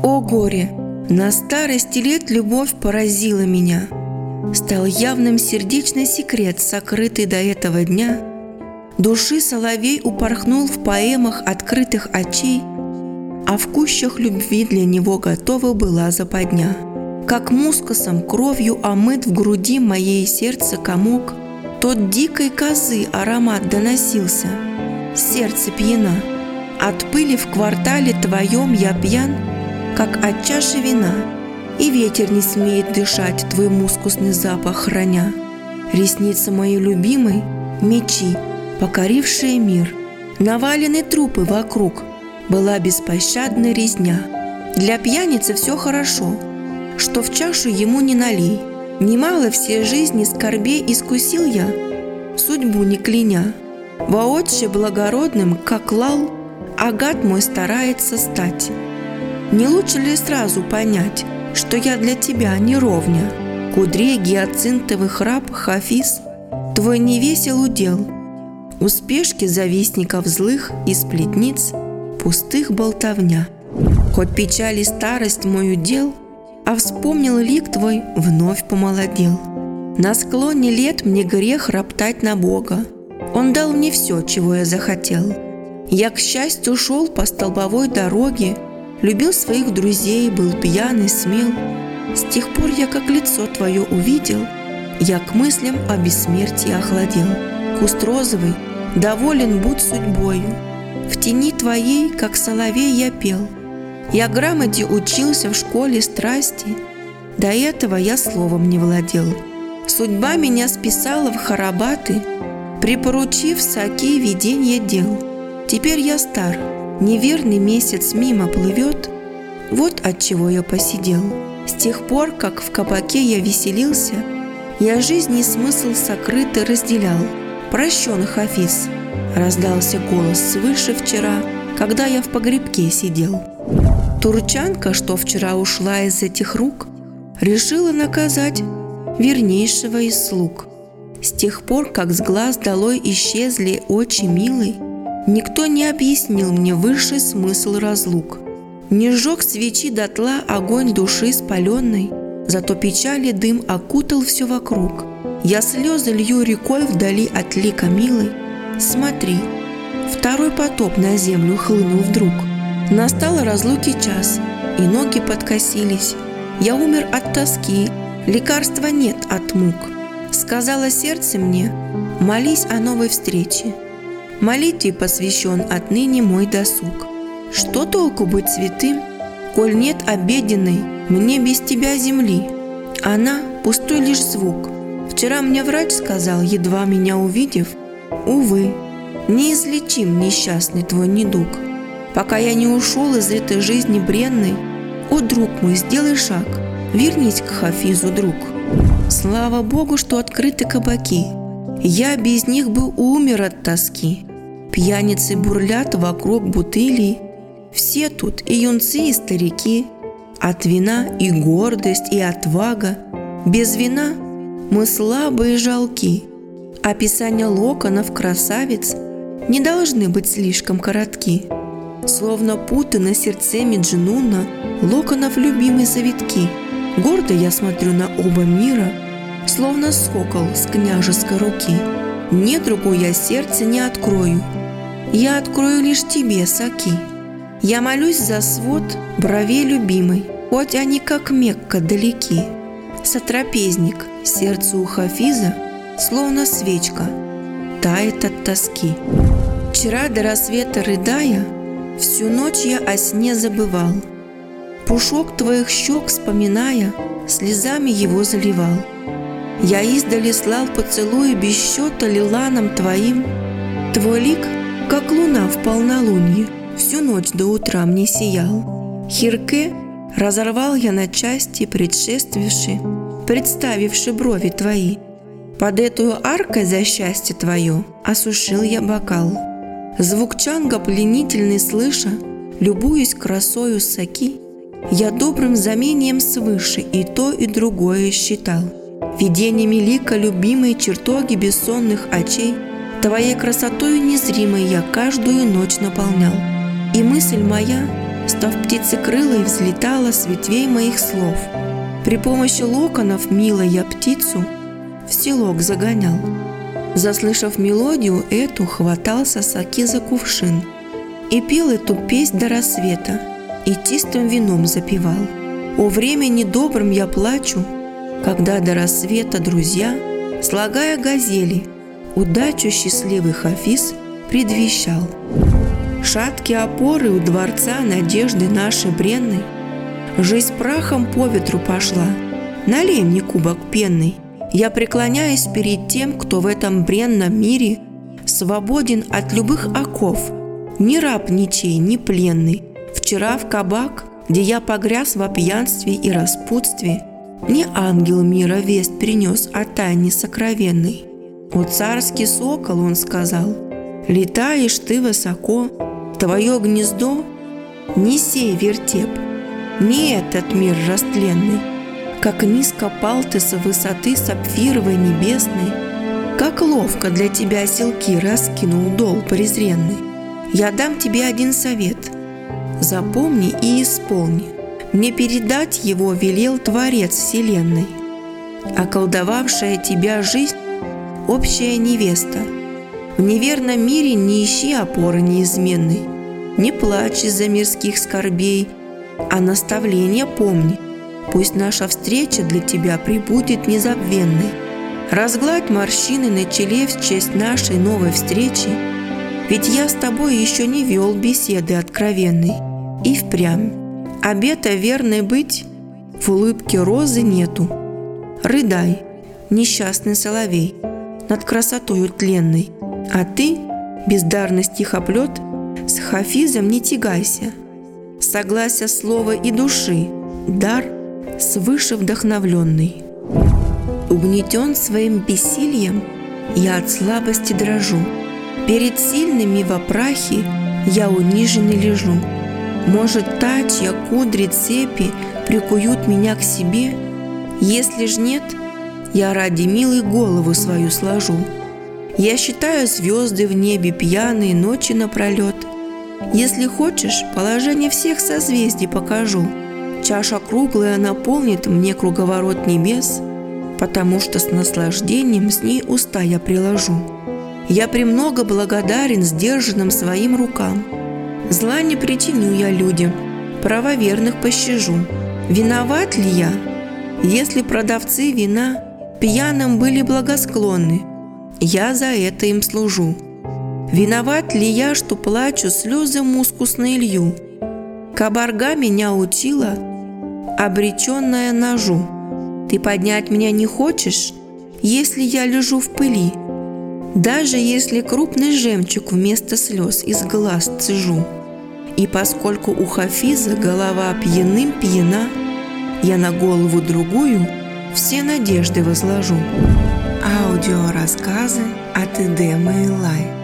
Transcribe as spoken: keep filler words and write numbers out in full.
О горе! На старости лет любовь поразила меня. Стал явным сердечный секрет, сокрытый до этого дня. Души соловей упорхнул в поэмах открытых очей, а в кущах любви для него готова была западня. Как мускусом, кровью омыт в груди моей сердце комок, тот дикой козы аромат доносился, сердце пьяна. От пыли в квартале твоем я пьян, как от чаши вина, и ветер не смеет дышать, твой мускусный запах храня. Ресницы моей любимой — мечи, покорившие мир. Навалены трупы вокруг, была беспощадная резня. Для пьяницы все хорошо, что в чашу ему не налей. Немало всей жизни скорбей искусил я, судьбу не кляня. Воотче благородным, как лал, агат мой старается стать. Не лучше ли сразу понять, что я для тебя не ровня? Кудрей гиацинтовый храп, Хафиз, твой невесел удел. Успешки завистников злых и сплетниц, пустых болтовня. Хоть печали старость мой удел, а вспомнил лик твой, вновь помолодел. На склоне лет мне грех роптать на Бога. Он дал мне все, чего я захотел. Я, к счастью, шел по столбовой дороге, любил своих друзей, был пьяный, смел. С тех пор я, как лицо твое увидел, я к мыслям о бессмертии охладел. Куст розовый, доволен будь судьбою, в тени твоей, как соловей, я пел. Я грамоте учился в школе страсти, до этого я словом не владел. Судьба меня списала в хорабаты, припоручив соки веденье дел. Теперь я стар, неверный месяц мимо плывет, вот от чего я посидел. С тех пор, как в кабаке я веселился, я жизнь и смысл сокрыто разделял. Прощен, Хафиз, раздался голос свыше вчера, когда я в погребке сидел. Турчанка, что вчера ушла из этих рук, решила наказать вернейшего из слуг. С тех пор, как с глаз долой исчезли очи милой, никто не объяснил мне высший смысл разлук. Не сжег свечи дотла огонь души спаленной, зато печали дым окутал все вокруг. Я слезы лью рекой вдали от лика милой. Смотри, второй потоп на землю хлынул вдруг. Настал разлуки час, и ноги подкосились. Я умер от тоски, лекарства нет от мук. Сказала сердце мне, молись о новой встрече. Молитве посвящен отныне мой досуг. Что толку быть святым, коль нет обеденной мне без тебя земли? Она — пустой лишь звук. Вчера мне врач сказал, едва меня увидев, увы, неизлечим несчастный твой недуг. Пока я не ушел из этой жизни бренной, о, друг мой, сделай шаг, вернись к Хафизу, друг. Слава Богу, что открыты кабаки, я без них бы умер от тоски. Пьяницы бурлят вокруг бутылей, все тут и юнцы, и старики. От вина и гордость, и отвага, без вина мы слабы и жалки. Описания локонов красавиц не должны быть слишком коротки. Словно путы на сердце Меджнуна, локонов любимой завитки. Гордо я смотрю на оба мира, словно сокол с княжеской руки. Недругу я сердце не открою, я открою лишь тебе, Саки. Я молюсь за свод бровей любимой, хоть они как Мекка далеки. Сотрапезник, сердце у Хафиза, словно свечка, тает от тоски. Вчера до рассвета рыдая, всю ночь я о сне забывал. Пушок твоих щек вспоминая, слезами его заливал. Я издали слал поцелуи без счета лиланам твоим. Твой лик, как луна в полнолунье, всю ночь до утра мне сиял. Хирке разорвал я на части, предшествовавши, представивши брови твои. Под эту аркой за счастье твое осушил я бокал. Звук чанга пленительный слыша, любуясь красою Саки, я добрым замением свыше и то, и другое считал. Видениями лика любимой чертоги бессонных очей, твоей красотою незримой я каждую ночь наполнял. И мысль моя став птицекрылой, взлетала с ветвей моих слов. При помощи локонов мило я птицу в селок загонял. Заслышав мелодию эту, хватал сосаки за кувшин и пел эту песнь до рассвета, и чистым вином запивал. О времени добром я плачу, когда до рассвета друзья, слагая газели, удачу счастливый Хафиз предвещал. Шаткие опоры у дворца надежды нашей бренной, жизнь прахом по ветру пошла, налей мне кубок пенный. Я преклоняюсь перед тем, кто в этом бренном мире свободен от любых оков, ни раб ничей, ни пленный. Вчера в кабак, где я погряз во пьянстве и распутстве, не ангел мира весть принес о тайне сокровенной. О царский сокол, он сказал, летаешь ты высоко, твое гнездо не сей вертеп, не этот мир растленный. Как низко пал ты со высоты сапфировой небесной, как ловко для тебя селки раскинул дол презренный. Я дам тебе один совет, запомни и исполни. Мне передать его велел Творец вселенной, околдовавшая тебя жизнь общая невеста. В неверном мире не ищи опоры неизменной, не плачь из-за мирских скорбей, а наставление помни. Пусть наша встреча для тебя пребудет незабвенной. Разгладь морщины на челе в честь нашей новой встречи, ведь я с тобой еще не вел беседы откровенной. И впрямь обета верной быть в улыбке розы нету. Рыдай, несчастный соловей, над красотою тленной, а ты, бездарный стихоплет, с Хафизом не тягайся. Соглася слова и души, дар свыше вдохновленный. Угнетен своим бессильем, я от слабости дрожу. Перед сильными во прахе я униженный лежу. Может, та, чья кудри цепи прикуют меня к себе? Если ж нет, я ради милой голову свою сложу. Я считаю звезды в небе пьяные ночи напролет. Если хочешь, положение всех созвездий покажу. Чаша круглая наполнит мне круговорот небес, потому что с наслаждением с ней уста я приложу. Я премного благодарен сдержанным своим рукам. Зла не причиню я людям, правоверных пощажу. Виноват ли я, если продавцы вина пьяным были благосклонны? Я за это им служу. Виноват ли я, что плачу, слезы мускусные лью? Кабарга меня учила, обреченная ножу. Ты поднять меня не хочешь, если я лежу в пыли, даже если крупный жемчуг вместо слез из глаз цежу. И поскольку у Хафиза голова пьяным пьяна, я на голову другую все надежды возложу. Аудиорассказы от Эдема Элай.